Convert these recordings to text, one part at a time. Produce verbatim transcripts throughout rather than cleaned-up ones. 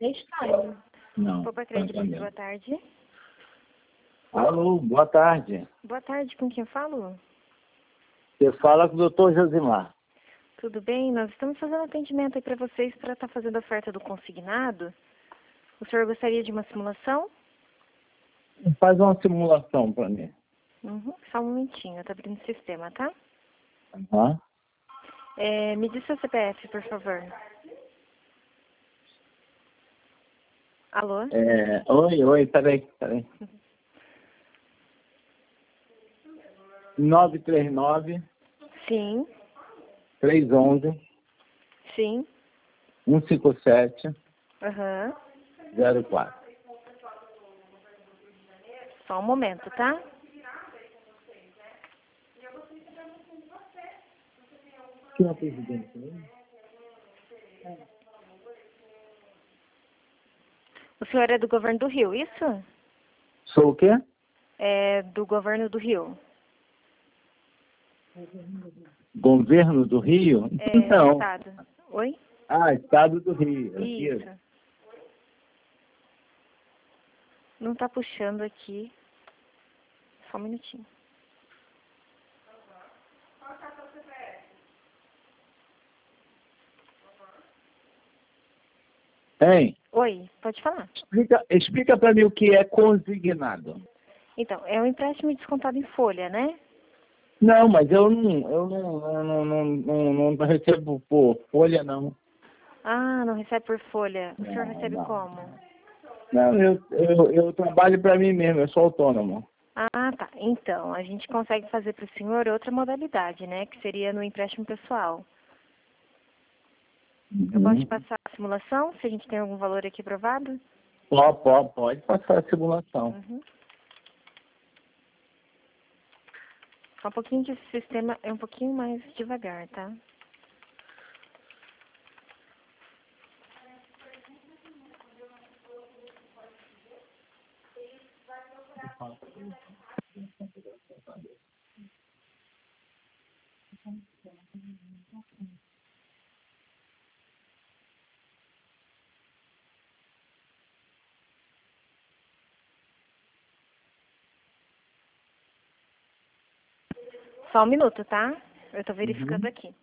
Estranho. Não. Poupa Crédito, boa tarde. Alô, boa tarde. Boa tarde, com quem eu falo? Você fala com o doutor Josimar. Tudo bem? Nós estamos fazendo atendimento aí para vocês para estar tá fazendo a oferta do consignado. O senhor gostaria de uma simulação? Faz uma simulação para mim. Uhum, só um momentinho, eu tô abrindo o sistema, tá? Uhum. É, me diz seu C P F, por favor. Alô? É, oi, oi, peraí, peraí. nove três nove, Sim, três um um, sim. um cinco sete, Aham. zero quatro. Só um momento, tá? Quem é o presidente? O senhor é do governo do Rio, isso? Sou o quê? É do governo do Rio. Governo do Rio? É, Não. estado. Oi? Ah, Estado do Rio. Isso. Não tá puxando aqui. Só um minutinho. Hein? Oi, pode falar. Explica, explica para mim o que é consignado. Então, é um empréstimo descontado em folha, né? Não, mas eu não, eu não, eu não, não, não, não recebo por folha, não. Ah, não recebe por folha. O senhor Não, recebe não. como? Não, eu, eu, eu trabalho para mim mesmo, eu sou autônomo. Ah, tá. Então, a gente consegue fazer para o senhor outra modalidade, né? Que seria no empréstimo pessoal. Eu posso te passar a simulação, se a gente tem algum valor aqui aprovado? Pode, pode, pode passar a simulação. Uhum. Só um pouquinho que esse sistema é um pouquinho mais devagar, tá? Só um minuto, tá? Eu tô verificando Uhum. aqui.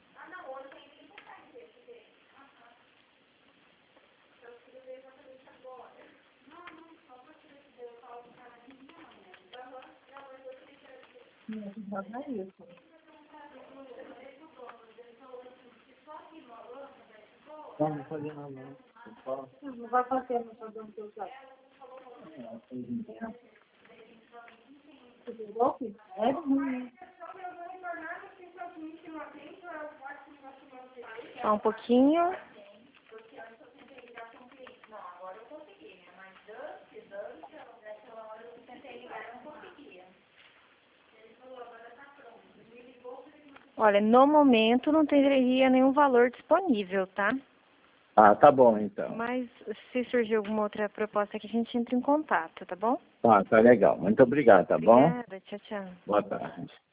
Não, não fazer nada, não. Só- Não vai fazer, não fazer um seu trabalho. Golpe? É ruim. Só um pouquinho. Olha, no momento não teria nenhum valor disponível, tá? Ah, tá bom, então. Mas se surgir alguma outra proposta aqui, a gente entra em contato, tá bom? Tá, tá legal. Muito obrigado, tá bom? Obrigada, tchau, tchau. Boa tarde.